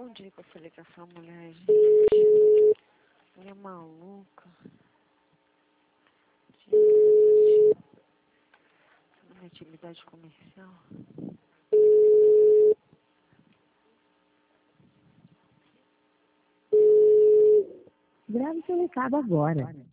onde que eu falei com essa mulher, gente? Mulher maluca. Gente. Minha atividade comercial. Grave seu recado agora.